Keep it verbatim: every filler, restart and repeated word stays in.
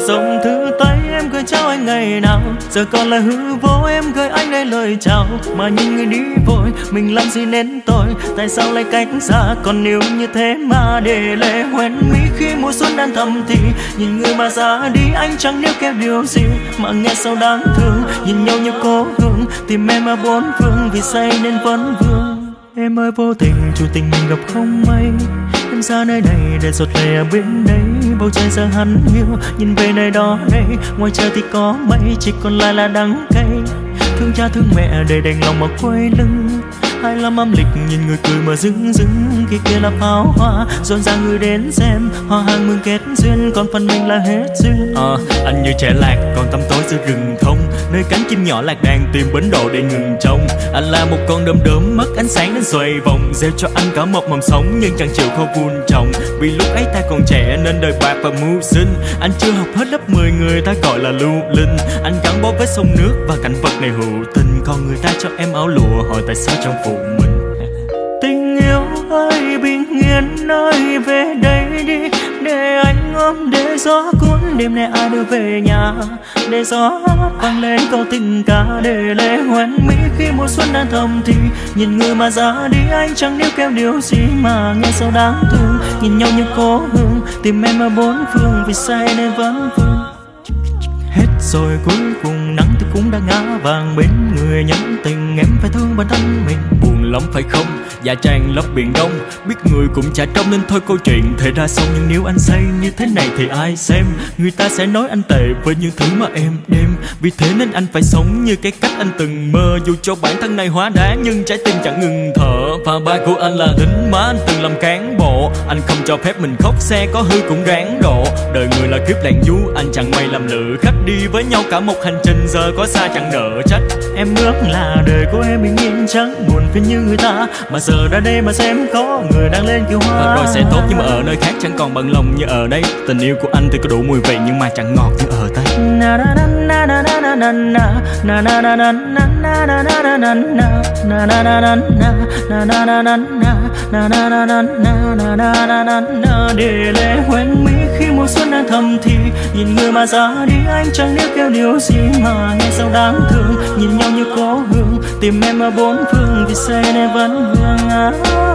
dòng thư tay em gửi trao anh ngày nào, giờ còn là hư vô em gửi anh đây lời chào. Mà nhìn người đi vội, mình làm gì nên tội, tại sao lại cách xa? Còn nếu như thế mà để lệ hoen mi khi mùa xuân đang thầm thì nhìn người mà ra đi anh chẳng níu kéo điều gì mà nghe sao đáng thương. Nhìn nhau như cố hương tìm em ở bốn phương, vì say nên vẫn vương. Em ơi vô tình chủ tình mình gặp không may, em ra nơi này để giọt lệ ở bên đấy. Bầu trời giờ hằn hiu nhìn về nơi đó đây, ngoài trời thì có mây chỉ còn lại là đắng cay. Thương cha thương mẹ để đành lòng mà quay lưng, hai mươi lăm âm lịch nhìn người cười mà dưng dưng. Kia kia là pháo hoa rộn ràng người đến xem, hoa hàng mừng kết duyên, còn phần mình là hết duyên. Ờ à, anh như trẻ lạc còn tăm tối giữa rừng thông, nơi cánh chim nhỏ lạc đàn tìm bến đỗ để ngừng trông. Anh là một con đom đóm mất ánh sáng đến xoay vòng, gieo cho anh cả một mầm sống nhưng chẳng chịu khô vun trồng. Vì lúc ấy ta còn trẻ nên đời bạc và mưu sinh, anh chưa học hết lớp mười người ta gọi là lưu linh. Anh gắn bó với sông nước và cảnh vật này hữu tình, còn người ta cho em áo lụa hỏi tại sao trong phụ mình. Tình yêu ơi bình yên ơi về đây đi, để anh ôm để gió cuốn. Đêm nay ai đưa về nhà để gió vang lên câu tình ca, để lệ hoen mi khi mùa xuân đang thầm thì nhìn người mà ra đi anh chẳng níu kéo điều gì mà nghe sao đáng thương. Nhìn nhau như cố hương tìm em ở bốn phương, vì say nên vẫn vương. Hết rồi cuối cùng nắng thì cũng đã ngã vàng, bên người nhắn tình em phải thương bản thân mình. Buồn lắm phải không, dạ tràn lấp biển đông, biết người cũng chả trông nên thôi câu chuyện thể ra xong. Nhưng nếu anh say như thế này thì ai xem, người ta sẽ nói anh tệ với những thứ mà em đem. Vì thế nên anh phải sống như cái cách anh từng mơ, dù cho bản thân này hóa đá nhưng trái tim chẳng ngừng thở. Và ba của anh là lính má, anh từng làm cán bộ, anh không cho phép mình khóc, xe có hư cũng ráng độ. Đời người là kiếp làng du, anh chẳng may làm lữ khách, đi với nhau cả một hành trình giờ có xa chẳng nỡ trách. Em ước là đời của em bình yên chẳng buồn phiền như người ta, mà giờ ra đây mà xem có người đang lên kiêu hoa. Và rồi sẽ tốt nhưng mà ở nơi khác chẳng còn bằng lòng như ở đây. Tình yêu của anh thì có đủ mùi vị nhưng mà chẳng ngọt như ở đây. Để lệ hoen mi khi mùa xuân đang thầm thì nhìn người mà ra đi anh chẳng níu kéo điều gì mà nghe sao đáng thương. Nhìn nhau như cố hương tìm em ở bốn phương, vì say nên vẫn vương.